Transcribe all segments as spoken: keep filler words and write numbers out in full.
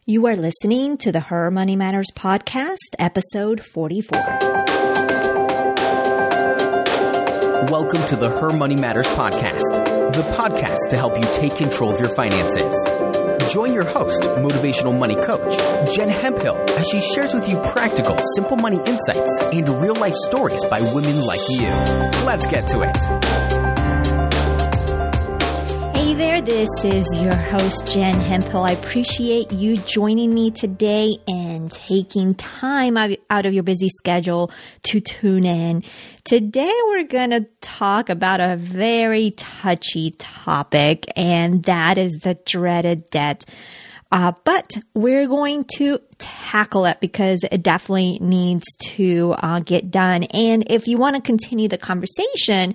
You are listening to the Her Money Matters podcast, episode forty-four. Welcome to the Her Money Matters podcast, the podcast to help you take control of your finances. Join your host, motivational money coach, Jen Hemphill, as she shares with you practical, simple money insights and real-life stories by women like you. Let's get to it. Hey there, this is your host, Jen Hemphill. I appreciate you joining me today and taking time out of your busy schedule to tune in. Today, we're going to talk about a very touchy topic, and that is the dreaded debt. Uh, but we're going to tackle it because it definitely needs to uh, get done. And if you want to continue the conversation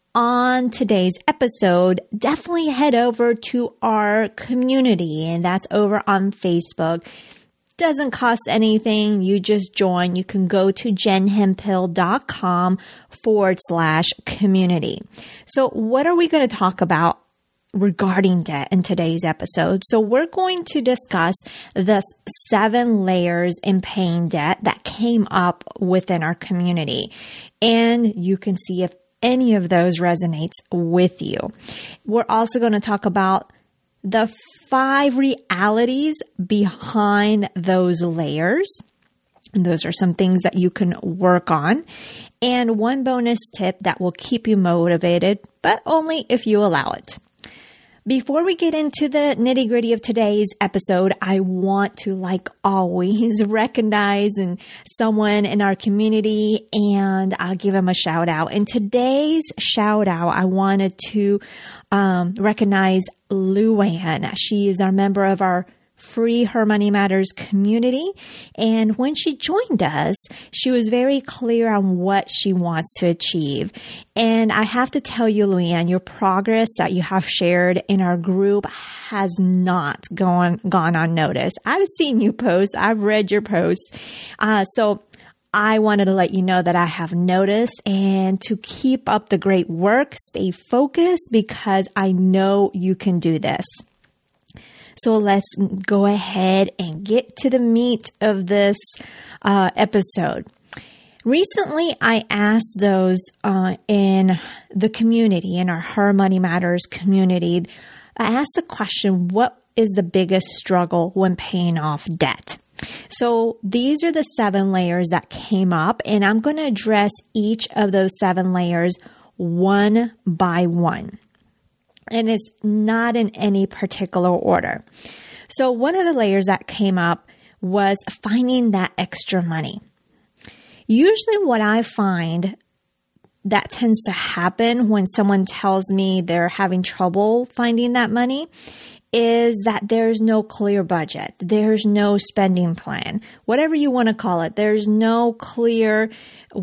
on today's episode, definitely head over to our community, and that's over on Facebook. Doesn't cost anything. You just join. You can go to jenhemphill.com forward slash community. So what are we going to talk about regarding debt in today's episode? So we're going to discuss the seven layers in paying debt that came up within our community. And you can see if any of those resonates with you. We're also going to talk about the five realities behind those layers. And those are some things that you can work on. And one bonus tip that will keep you motivated, but only if you allow it. Before we get into the nitty-gritty of today's episode, I want to, like always, recognize and someone in our community, and I'll give them a shout out. In today's shout out, I wanted to um, recognize Luann. She is our member of our free Her Money Matters community. And when she joined us, she was very clear on what she wants to achieve. And I have to tell you, Luann, your progress that you have shared in our group has not gone, gone unnoticed. I've seen you post. I've read your posts. Uh, so I wanted to let you know that I have noticed, and to keep up the great work, stay focused, because I know you can do this. So let's go ahead and get to the meat of this uh, episode. Recently, I asked those uh, in the community, in our Her Money Matters community, I asked the question, what is the biggest struggle when paying off debt? So these are the seven layers that came up, and I'm going to address each of those seven layers one by one. And it's not in any particular order. So one of the layers that came up was finding that extra money. Usually what I find that tends to happen when someone tells me they're having trouble finding that money is that there's no clear budget. There's no spending plan. Whatever you want to call it, there's no clear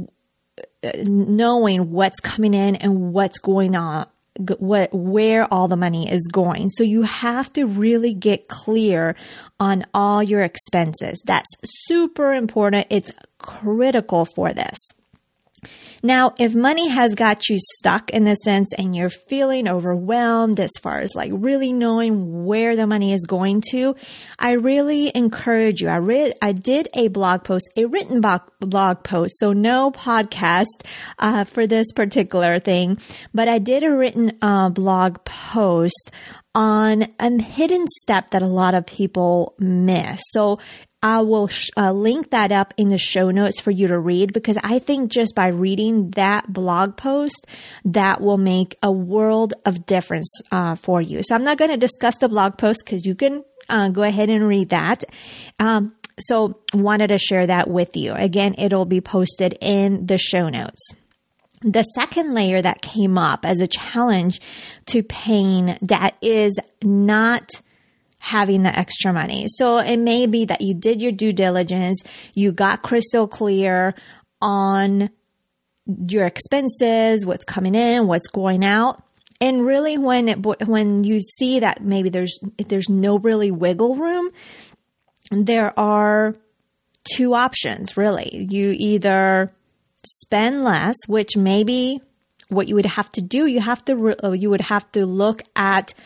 knowing what's coming in and what's going on. What, where all the money is going. So you have to really get clear on all your expenses. That's super important. It's critical for this. Now, if money has got you stuck in a sense and you're feeling overwhelmed as far as like really knowing where the money is going to, I really encourage you. I read, I did a blog post, a written blog post, so no podcast uh, for this particular thing, but I did a written uh, blog post on a hidden step that a lot of people miss. So I will sh- uh, link that up in the show notes for you to read, because I think just by reading that blog post, that will make a world of difference uh, for you. So I'm not going to discuss the blog post because you can uh, go ahead and read that. Um, so wanted to share that with you. Again, it'll be posted in the show notes. The second layer that came up as a challenge to paying debt is not having the extra money. So it may be that you did your due diligence, you got crystal clear on your expenses, what's coming in, what's going out. And really when it, when you see that maybe there's there's no really wiggle room, there are two options really. You either spend less, which maybe what you would have to do, you have to you would have to look at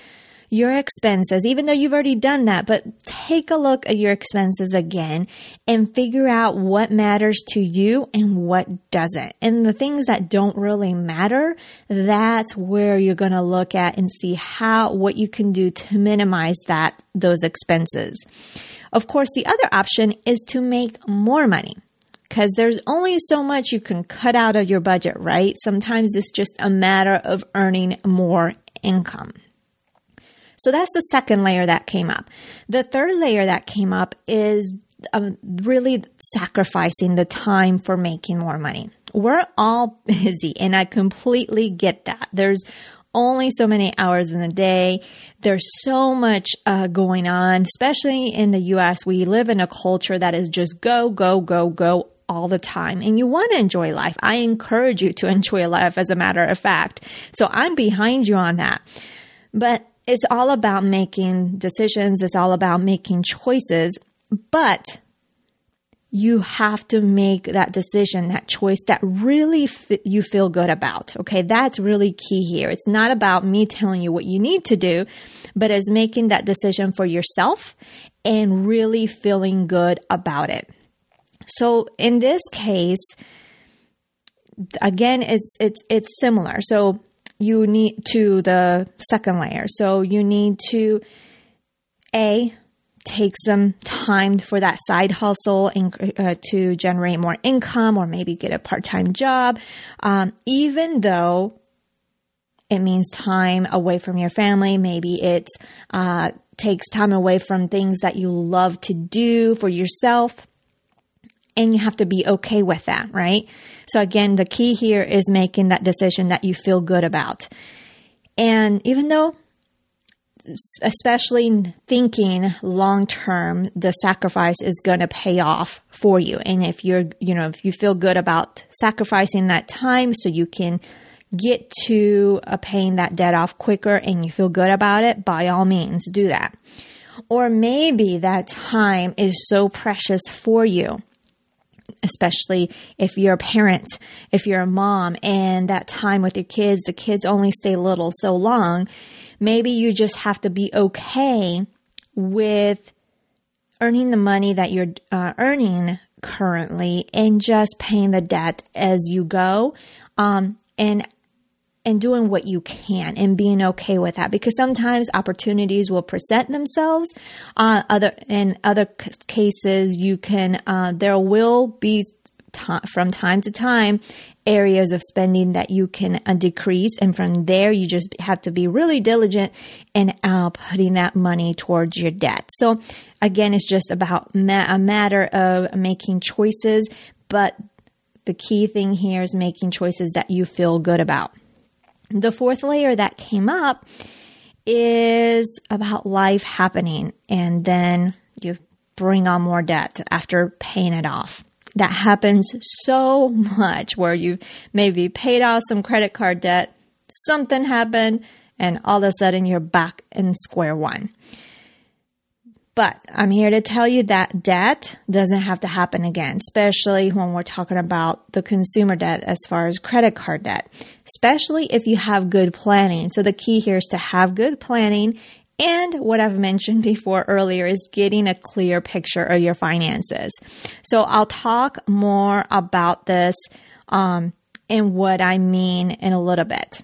your expenses, even though you've already done that, but take a look at your expenses again and figure out what matters to you and what doesn't. And the things that don't really matter, that's where you're going to look at and see how, what you can do to minimize that, those expenses. Of course, the other option is to make more money, because there's only so much you can cut out of your budget, right? Sometimes it's just a matter of earning more income. So that's the second layer that came up. The third layer that came up is um, really sacrificing the time for making more money. We're all busy, and I completely get that. There's only so many hours in the day. There's so much uh, going on, especially in the U S. We live in a culture that is just go, go, go, go all the time. And you want to enjoy life. I encourage you to enjoy life, as a matter of fact. So I'm behind you on that. But it's all about making decisions. It's all about making choices. But you have to make that decision, that choice that really f- you feel good about. Okay, that's really key here. It's not about me telling you what you need to do, but it's making that decision for yourself and really feeling good about it. So in this case, again, it's it's it's similar. So you need to the second layer. So you need to A, take some time for that side hustle and uh, to generate more income, or maybe get a part-time job, um, even though it means time away from your family. Maybe it uh, takes time away from things that you love to do for yourself, and you have to be okay with that, right? So again, the key here is making that decision that you feel good about. And even though, especially thinking long term, the sacrifice is going to pay off for you. And if you're, you know, if you feel good about sacrificing that time so you can get to uh, paying that debt off quicker and you feel good about it, by all means, do that. Or maybe that time is so precious for you, especially if you're a parent, if you're a mom, and that time with your kids, the kids only stay little so long. Maybe you just have to be okay with earning the money that you're uh, earning currently and just paying the debt as you go, um, and and doing what you can and being okay with that. Because sometimes opportunities will present themselves. Uh, other in other c- cases, you can uh, there will be t- from time to time areas of spending that you can uh, decrease. And from there, you just have to be really diligent in uh, putting that money towards your debt. So again, it's just about ma- a matter of making choices. But the key thing here is making choices that you feel good about. The fourth layer that came up is about life happening, and then you bring on more debt after paying it off. That happens so much, where you maybe paid off some credit card debt, something happened, and all of a sudden you're back in square one. But I'm here to tell you that debt doesn't have to happen again, especially when we're talking about the consumer debt as far as credit card debt, especially if you have good planning. So the key here is to have good planning. And what I've mentioned before earlier is getting a clear picture of your finances. So I'll talk more about this um, and what I mean in a little bit.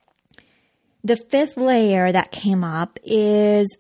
The fifth layer that came up is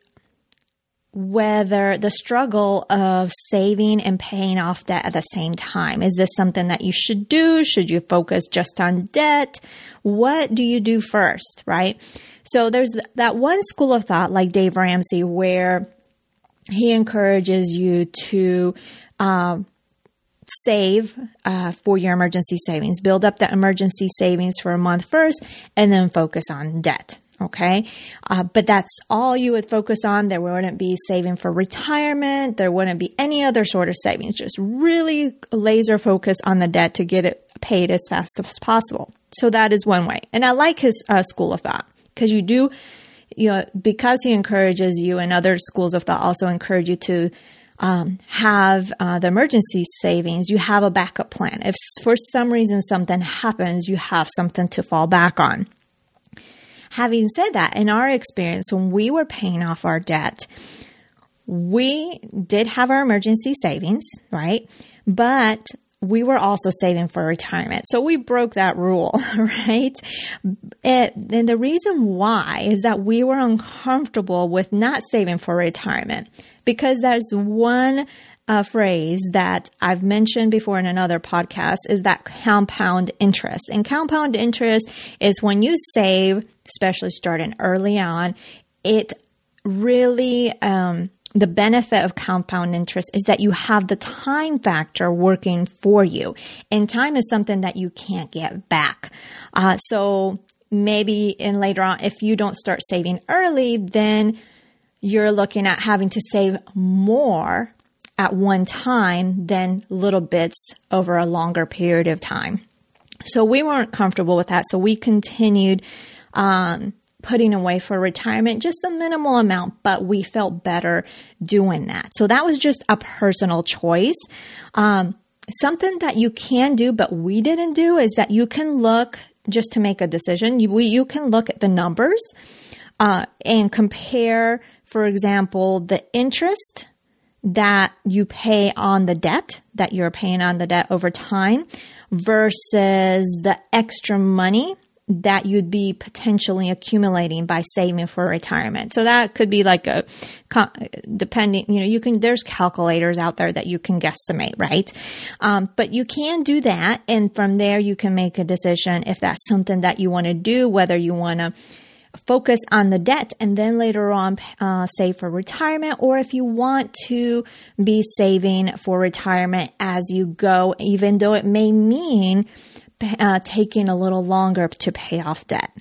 whether the struggle of saving and paying off debt at the same time. Is this something that you should do? Should you focus just on debt? What do you do first, right? So there's that one school of thought, like Dave Ramsey, where he encourages you to uh, save uh, for your emergency savings. Build up that emergency savings for a month first, and then focus on debt. Okay. Uh, but that's all you would focus on. There wouldn't be saving for retirement. There wouldn't be any other sort of savings. Just really laser focus on the debt to get it paid as fast as possible. So that is one way. And I like his uh, school of thought, because you do, you know, because he encourages you, and other schools of thought also encourage you to um, have uh, the emergency savings. You have a backup plan. If for some reason something happens, you have something to fall back on. having said that, in our experience, when we were paying off our debt, we did have our emergency savings, right? But we were also saving for retirement. So we broke that rule, right? It, and the reason why is that we were uncomfortable with not saving for retirement, because there's one uh, phrase that I've mentioned before in another podcast, is that compound interest. And compound interest is when you save, especially starting early on, it really, um, the benefit of compound interest is that you have the time factor working for you. And time is something that you can't get back. Uh, so maybe in later on, if you don't start saving early, then you're looking at having to save more at one time than little bits over a longer period of time. So we weren't comfortable with that. So we continued, um, putting away for retirement, just a minimal amount, but we felt better doing that. So that was just a personal choice. Um, something that you can do, but we didn't do, is that you can look, just to make a decision, you, we, you can look at the numbers uh, and compare, for example, the interest that you pay on the debt, that you're paying on the debt over time, versus the extra money that you'd be potentially accumulating by saving for retirement. So that could be like a, depending, you know, you can, there's calculators out there that you can guesstimate, right? Um, but you can do that. And from there, you can make a decision if that's something that you want to do, whether you want to focus on the debt and then later on uh, save for retirement, or if you want to be saving for retirement as you go, even though it may mean Uh, taking a little longer to pay off debt.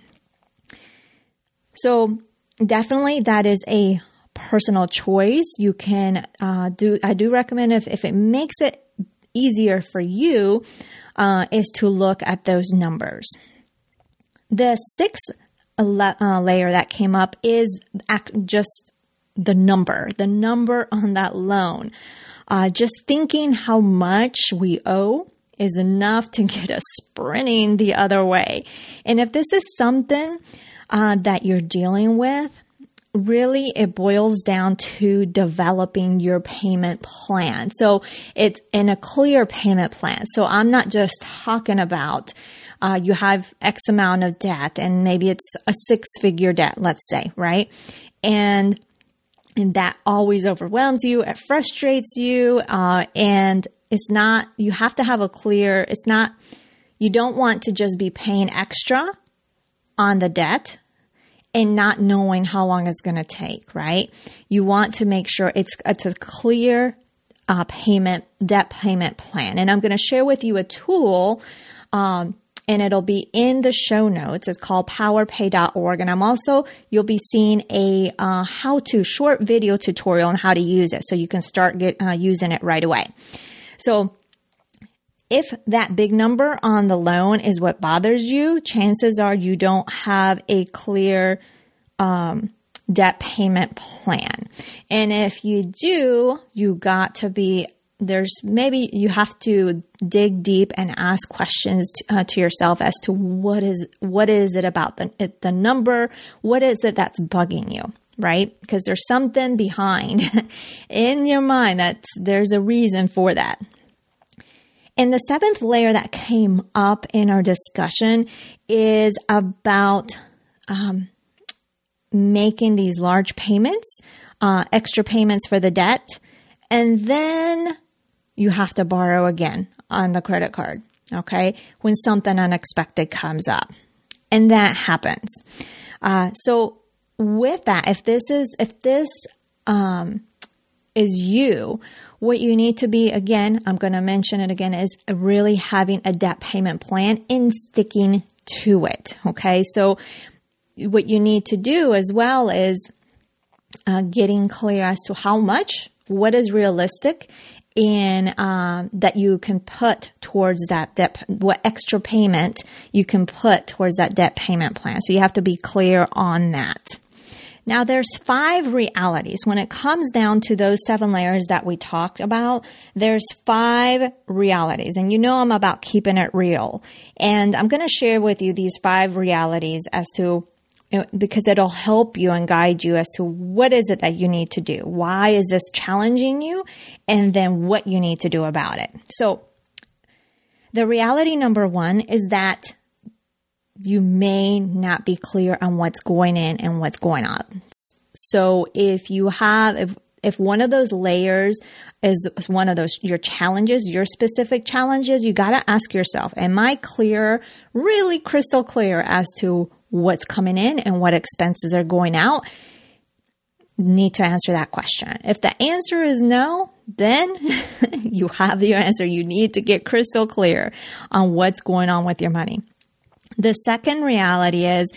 So definitely that is a personal choice. You can uh, do, I do recommend if, if it makes it easier for you, uh, is to look at those numbers. The sixth la- uh, layer that came up is act- just the number, the number on that loan. Uh, just thinking how much we owe is enough to get us sprinting the other way. And if this is something uh, that you're dealing with, really it boils down to developing your payment plan. So it's in a clear payment plan. So I'm not just talking about uh, you have X amount of debt and maybe it's a six-figure debt, let's say, right? And and that always overwhelms you, it frustrates you, uh, and it's not, you have to have a clear, it's not, you don't want to just be paying extra on the debt and not knowing how long it's going to take, right? You want to make sure it's, it's a clear uh, payment, debt payment plan. And I'm going to share with you a tool, um, and it'll be in the show notes. It's called power pay dot org. And I'm also, you'll be seeing a uh, how-to short video tutorial on how to use it so you can start get, uh, using it right away. So if that big number on the loan is what bothers you, chances are you don't have a clear um, debt payment plan. And if you do, you got to be, there's maybe you have to dig deep and ask questions to, uh, to yourself as to what is, what is it about the, it, the number? What is it that's bugging you? Right? Because there's something behind in your mind that there's a reason for that. And the seventh layer that came up in our discussion is about um, making these large payments, uh, extra payments for the debt, and then you have to borrow again on the credit card, okay, when something unexpected comes up. And that happens. Uh, so with that, if this is, if this, um, is you, what you need to be, again, I'm going to mention it again, is really having a debt payment plan and sticking to it. Okay. So what you need to do as well is uh, getting clear as to how much, what is realistic, and um, that you can put towards that debt, what extra payment you can put towards that debt payment plan. So you have to be clear on that. Now, there's five realities. When it comes down to those seven layers that we talked about, there's five realities. And you know I'm about keeping it real. And I'm going to share with you these five realities as to because it'll help you and guide you as to what is it that you need to do. Why is this challenging you? And then what you need to do about it. So the reality number one is that you may not be clear on what's going in and what's going on. So if you have, if, if one of those layers is one of those, your challenges, your specific challenges, you got to ask yourself, am I clear, really crystal clear as to what's coming in and what expenses are going out? Need to answer that question. If the answer is no, then you have your answer. You need to get crystal clear on what's going on with your money. The second reality is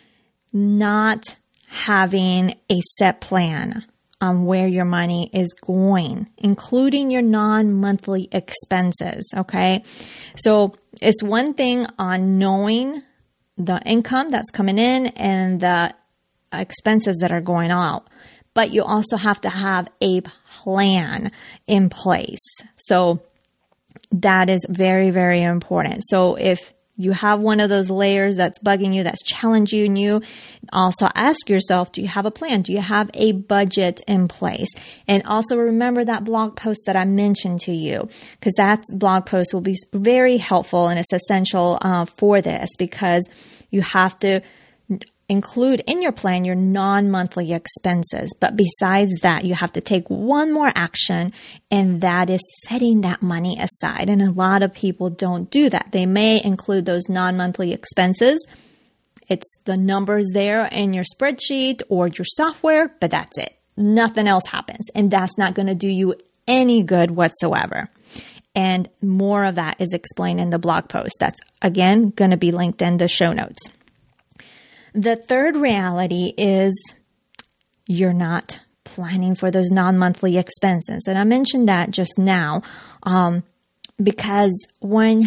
not having a set plan on where your money is going, including your non-monthly expenses. Okay. So it's one thing on knowing the income that's coming in and the expenses that are going out, but you also have to have a plan in place. So that is very, very important. So if you have one of those layers that's bugging you, that's challenging you, also ask yourself, do you have a plan? Do you have a budget in place? And also remember that blog post that I mentioned to you, because that blog post will be very helpful and it's essential uh, for this, because you have to include in your plan your non-monthly expenses. But besides that, you have to take one more action, and that is setting that money aside. And a lot of people don't do that. They may include those non-monthly expenses. It's the numbers there in your spreadsheet or your software, but that's it. Nothing else happens. And that's not going to do you any good whatsoever. And more of that is explained in the blog post. That's, again, going to be linked in the show notes. The third reality is you're not planning for those non-monthly expenses. And I mentioned that just now um, because when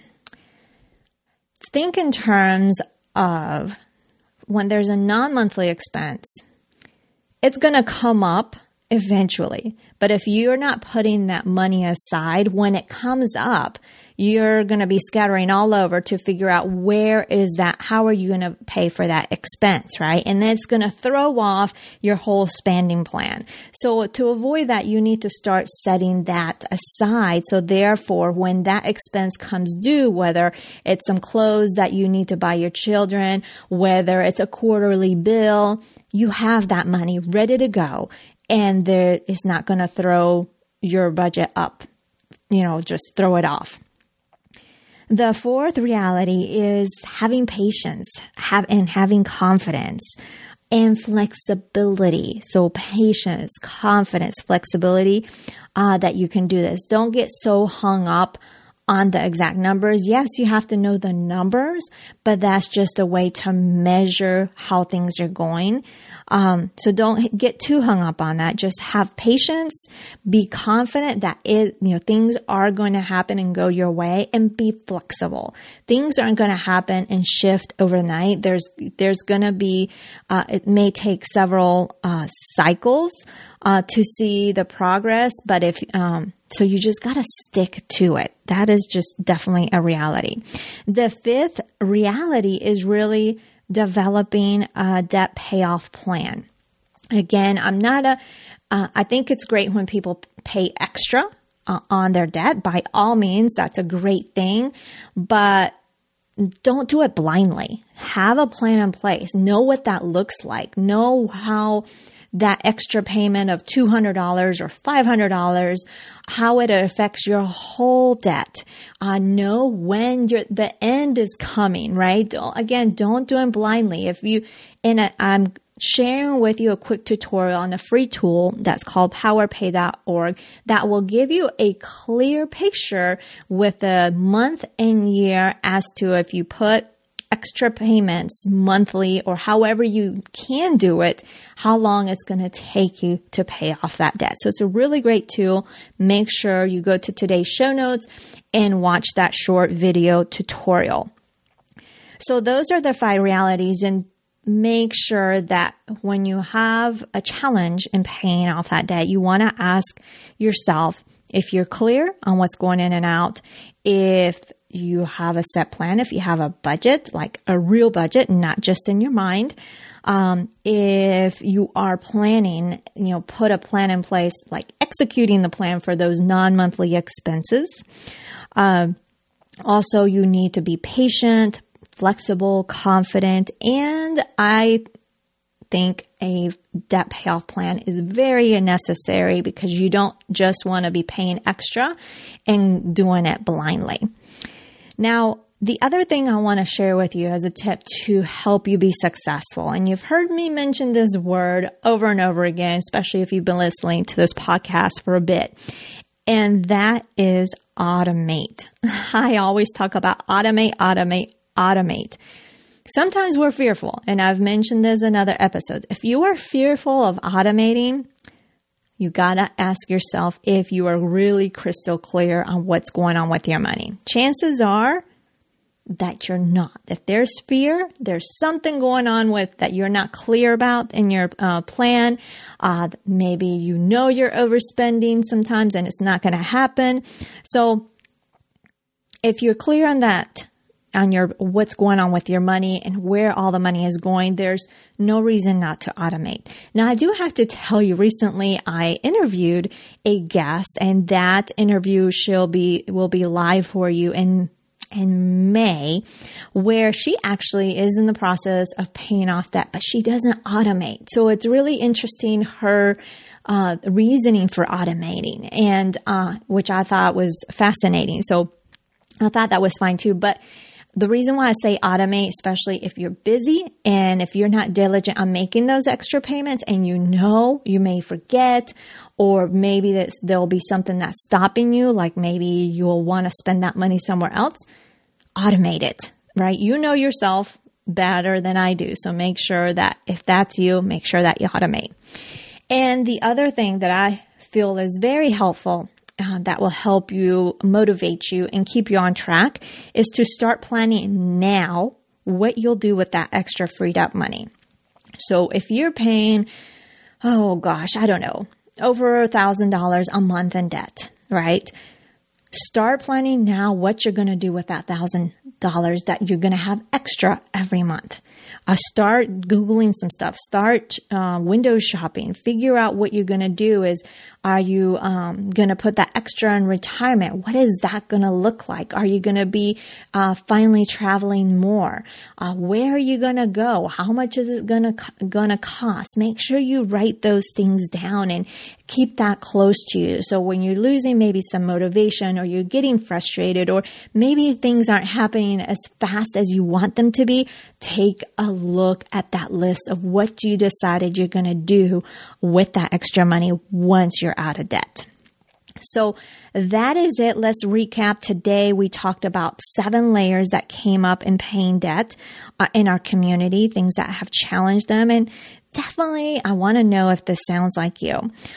think in terms of when there's a non-monthly expense, it's going to come up eventually. But if you're not putting that money aside, when it comes up, you're going to be scattering all over to figure out where is that, how are you going to pay for that expense, right? And it's going to throw off your whole spending plan. So to avoid that, you need to start setting that aside. So therefore, when that expense comes due, whether it's some clothes that you need to buy your children, whether it's a quarterly bill, you have that money ready to go. And there is not going to throw your budget up, you know, just throw it off. The fourth reality is having patience have, and having confidence and flexibility. So patience, confidence, flexibility, uh, that you can do this. Don't get so hung up on the exact numbers. Yes, you have to know the numbers, but that's just a way to measure how things are going. Um, so don't get too hung up on that. Just have patience, be confident that it, you know, things are going to happen and go your way, and be flexible. Things aren't going to happen and shift overnight. There's, there's going to be, uh, it may take several, uh, cycles, uh, to see the progress, but if, um, so you just got to stick to it. That is just definitely a reality. The fifth reality is really developing a debt payoff plan. Again, I'm not a, uh, I think it's great when people pay extra uh, on their debt. By all means, that's a great thing, but don't do it blindly. Have a plan in place. Know what that looks like. Know how that extra payment of two hundred dollars or five hundred dollars, how it affects your whole debt. Uh, know when your the end is coming, right? Don't, again, don't do it blindly. If you, and a, I'm sharing with you a quick tutorial on a free tool that's called power pay dot org that will give you a clear picture with the month and year as to if you put extra payments monthly or however you can do it, how long it's going to take you to pay off that debt. So it's a really great tool. Make sure you go to today's show notes and watch that short video tutorial. So those are the five realities, and make sure that when you have a challenge in paying off that debt, you want to ask yourself if you're clear on what's going in and out, if you have a set plan, if you have a budget, like a real budget, not just in your mind. Um, if you are planning, you know, put a plan in place, like executing the plan for those non-monthly expenses. Um, also, you need to be patient, flexible, confident, and I think a debt payoff plan is very necessary because you don't just want to be paying extra and doing it blindly. Now, the other thing I want to share with you as a tip to help you be successful, and you've heard me mention this word over and over again, especially if you've been listening to this podcast for a bit, and that is automate. I always talk about automate, automate, automate. Sometimes we're fearful, and I've mentioned this in other episodes. If you are fearful of automating, you gotta ask yourself if you are really crystal clear on what's going on with your money. Chances are that you're not. If there's fear, there's something going on with that you're not clear about in your uh, plan. Uh, maybe you know you're overspending sometimes and it's not going to happen. So if you're clear on that, on your what's going on with your money and where all the money is going, there's no reason not to automate. Now, I do have to tell you, recently I interviewed a guest, and that interview she'll be will be live for you in in May, where she actually is in the process of paying off debt, but she doesn't automate. So it's really interesting, her uh, reasoning for automating, and uh, which I thought was fascinating. So I thought that was fine too. But the reason why I say automate, especially if you're busy and if you're not diligent on making those extra payments, and you know you may forget, or maybe this, there'll be something that's stopping you, like maybe you'll want to spend that money somewhere else, automate it, right? You know yourself better than I do. So make sure that if that's you, make sure that you automate. And the other thing that I feel is very helpful Uh, that will help you, motivate you, and keep you on track is to start planning now what you'll do with that extra freed up money. So if you're paying, oh gosh, I don't know, over a thousand dollars a month in debt, right? Start planning now what you're going to do with that thousand dollars that you're going to have extra every month. Uh, start Googling some stuff. Start uh, window shopping. Figure out what you're going to do. Is are you um, going to put that extra in retirement? What is that going to look like? Are you going to be uh, finally traveling more? Uh, where are you going to go? How much is it going to going to cost? Make sure you write those things down and keep that close to you. So when you're losing maybe some motivation, or you're getting frustrated, or maybe things aren't happening as fast as you want them to be, take a look at that list of what you decided you're going to do with that extra money once you're out of debt. So that is it. Let's recap. Today we talked about seven layers that came up in paying debt uh, in our community, things that have challenged them. And definitely, I want to know if this sounds like you.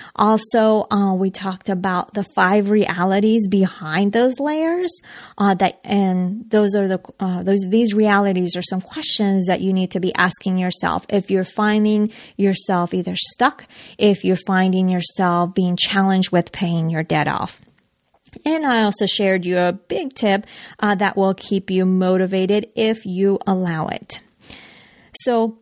Also, uh, we talked about the five realities behind those layers. Uh, that and those are the uh, those these realities are some questions that you need to be asking yourself if you're finding yourself either stuck, if you're finding yourself being challenged with paying your debt off. And I also shared you a big tip uh, that will keep you motivated if you allow it. So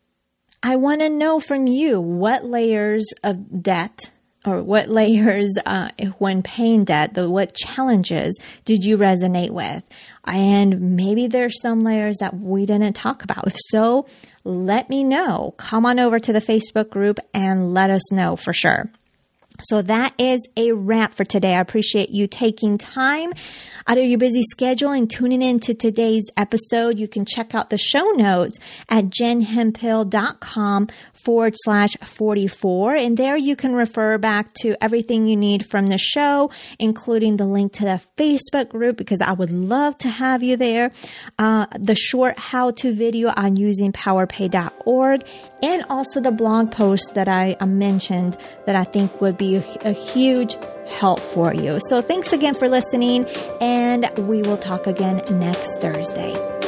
I want to know from you, what layers of debt, or what layers uh, when paying debt, the what challenges did you resonate with? And maybe there's some layers that we didn't talk about. If so, let me know. Come on over to the Facebook group and let us know for sure. So that is a wrap for today. I appreciate you taking time out of your busy schedule and tuning in to today's episode. You can check out the show notes at jenhemphill.com forward slash 44. And there you can refer back to everything you need from the show, including the link to the Facebook group, because I would love to have you there. Uh, the short how-to video on using powerpay dot org, and also the blog post that I mentioned that I think would be a, a huge help for you. So thanks again for listening, and we will talk again next Thursday.